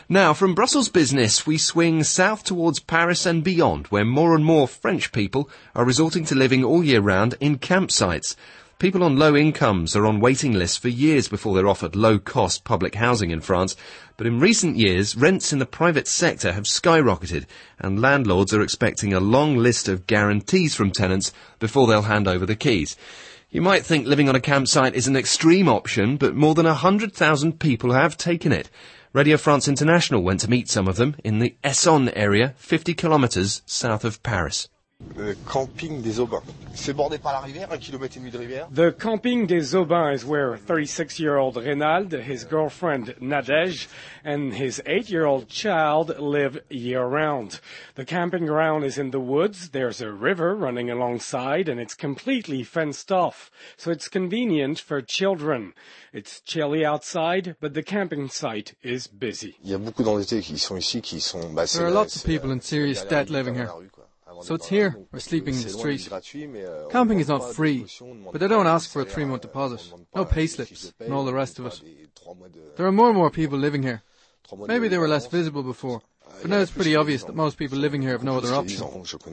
Now, from Brussels business, we swing south towards Paris and beyond, where more and more French people are resorting to living all year round in campsites. People on low incomes are on waiting lists for years before they're offered low-cost public housing in France. But in recent years, rents in the private sector have skyrocketed, and landlords are expecting a long list of guarantees from tenants before they'll hand over the keys. You might think living on a campsite is an extreme option, but more than 100,000 people have taken it. Radio France International went to meet some of them in the Essonne area, 50 kilometres south of Paris. Camping des Aubins. C'est bordé par la rivière, 1,5 km de rivière. The Camping des Aubins is where 36-year-old Reynald, his girlfriend Nadège, and his 8-year-old child live year-round. The camping ground is in the woods, there's a river running alongside, and it's completely fenced off, so it's convenient for children. It's chilly outside, but the camping site is busy. Il y a beaucoup d'endettés qui sont ici, qui sont... There are lots of people in serious debt living here. So it's here, or sleeping in the street. Camping is not free, but they don't ask for a 3-month deposit, no payslips, and all the rest of it. There are more and more people living here. Maybe they were less visible before, but now it's pretty obvious that most people living here have no other option.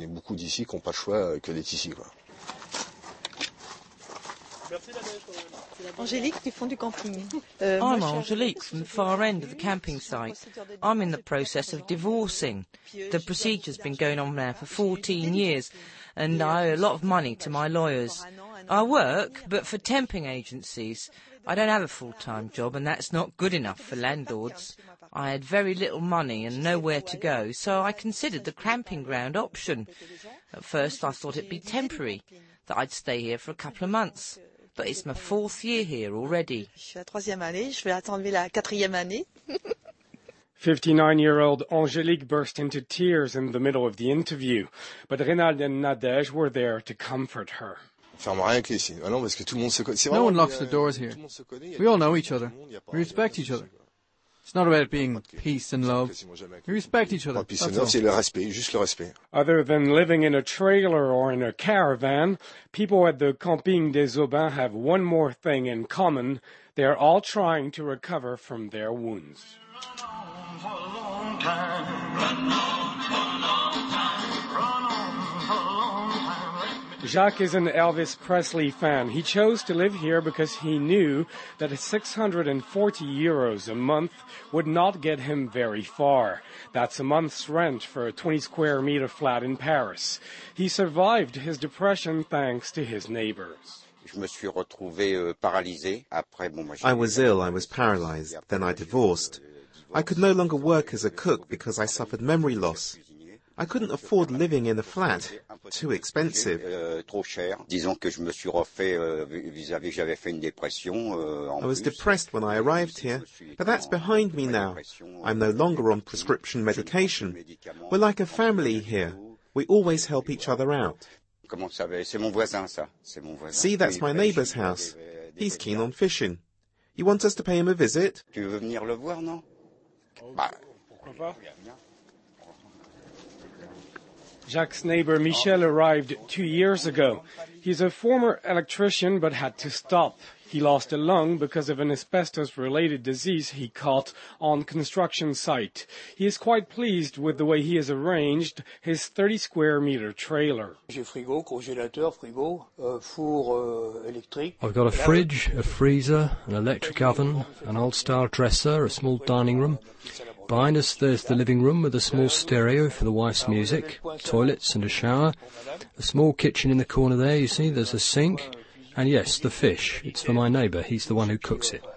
Angélique du fond du camping. I'm Angélique from the far end of the camping site. I'm in the process of divorcing. The procedure's been going on now for 14 years, and I owe a lot of money to my lawyers. I work, but for temping agencies. I don't have a full-time job, and that's not good enough for landlords. I had very little money and nowhere to go, so I considered the camping ground option. At first I thought it'd be temporary, that I'd stay here for a couple of months. But it's my 4th year here already. 59-year-old Angélique burst into tears in the middle of the interview, but Reynald and Nadège were there to comfort her. No one locks the doors here. We all know each other. We respect each other. It's not about being peace and love. We respect each other. Other than living in a trailer or in a caravan, people at the Camping des Aubins have one more thing in common. They are all trying to recover from their wounds. Jacques is an Elvis Presley fan. He chose to live here because he knew that 640 euros a month would not get him very far. That's a month's rent for a 20-square-meter flat in Paris. He survived his depression thanks to his neighbors. I was ill, I was paralyzed, then I divorced. I could no longer work as a cook because I suffered memory loss. I couldn't afford living in a flat. Too expensive. I was depressed when I arrived here, but that's behind me now. I'm no longer on prescription medication. We're like a family here. We always help each other out. See, that's my neighbour's house. He's keen on fishing. You want us to pay him a visit? Jacques' neighbor Michel arrived 2 years ago. He's a former electrician but had to stop. He lost a lung because of an asbestos-related disease he caught on construction site. He is quite pleased with the way he has arranged his 30-square-meter trailer. I've got a fridge, a freezer, an electric oven, an old-style dresser, a small dining room. Behind us there's the living room with a small stereo for the wife's music, toilets and a shower. A small kitchen in the corner there, you see, there's a sink. And yes, the fish. It's for my neighbour. He's the one who cooks it.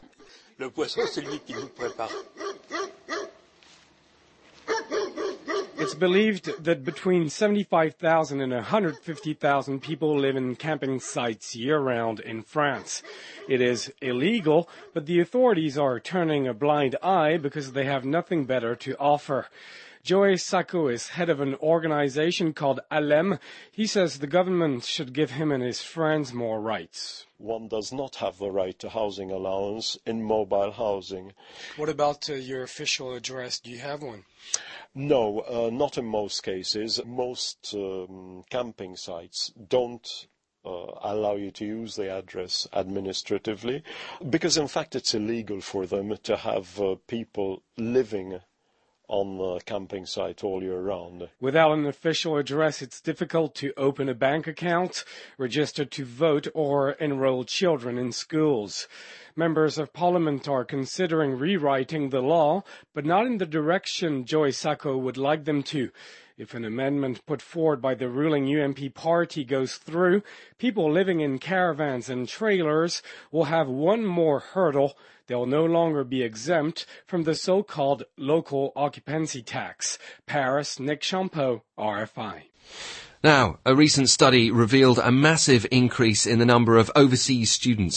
It's believed that between 75,000 and 150,000 people live in camping sites year-round in France. It is illegal, but the authorities are turning a blind eye because they have nothing better to offer. Joey Sacco is head of an organization called ALEM. He says the government should give him and his friends more rights. One does not have the right to housing allowance in mobile housing. What about your official address? Do you have one? No, not in most cases. Most camping sites don't allow you to use the address administratively because, in fact, it's illegal for them to have people living on a camping site all year round. Without an official address, it's difficult to open a bank account, register to vote, or enroll children in schools. Members of Parliament are considering rewriting the law, but not in the direction Joy Sacco would like them to. If an amendment put forward by the ruling UMP party goes through, people living in caravans and trailers will have one more hurdle. They'll no longer be exempt from the so-called local occupancy tax. Paris, Nick Champeau, RFI. Now, a recent study revealed a massive increase in the number of overseas students